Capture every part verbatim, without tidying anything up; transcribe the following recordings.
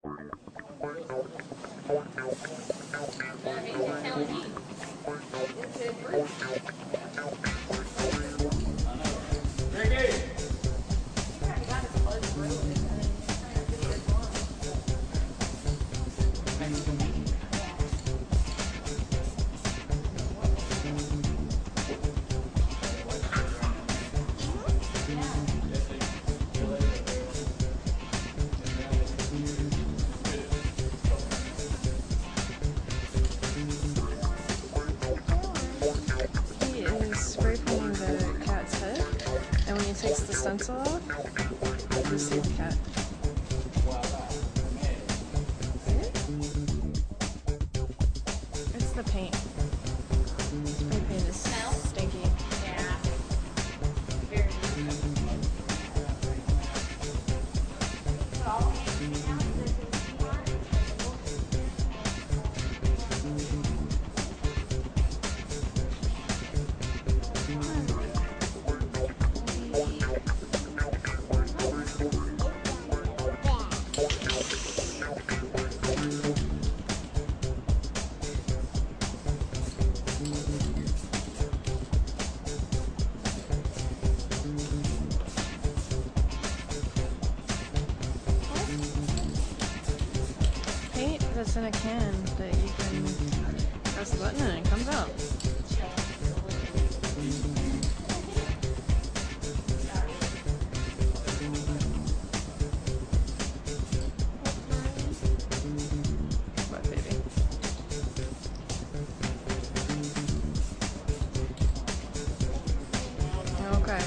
He is spray painting the cat's head, and when he takes the stencil off, you see the cat. It's the paint. Spray paint is stinky. Yeah. Very Paint that's in a can that you can press the button and it comes out. What, baby? Okay.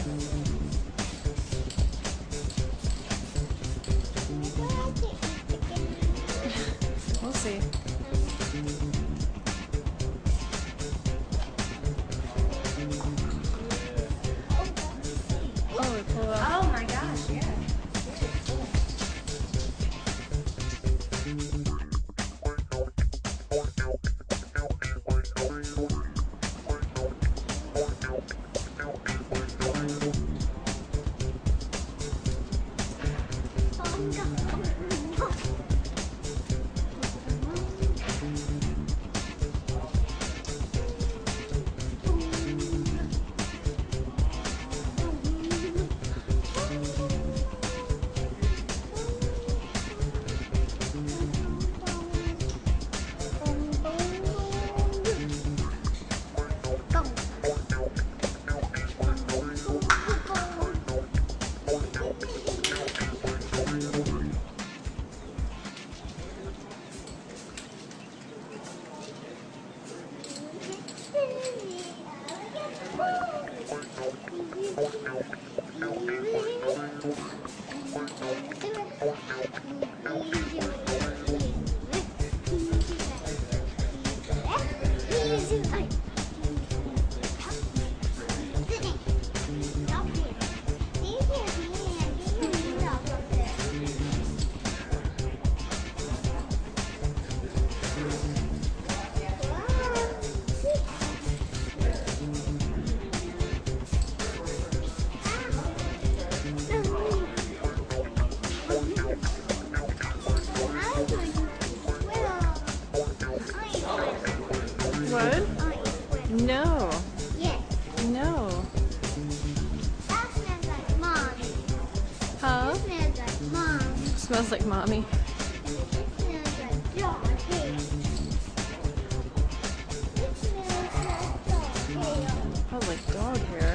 We'll see. Oh, we pull up. Oh my gosh, yeah. What? No. Yes. No. That smells like mommy. Huh? It smells like mommy. Smells like mommy. It smells like dog hair. It smells like dog hair. Oh, like dog hair.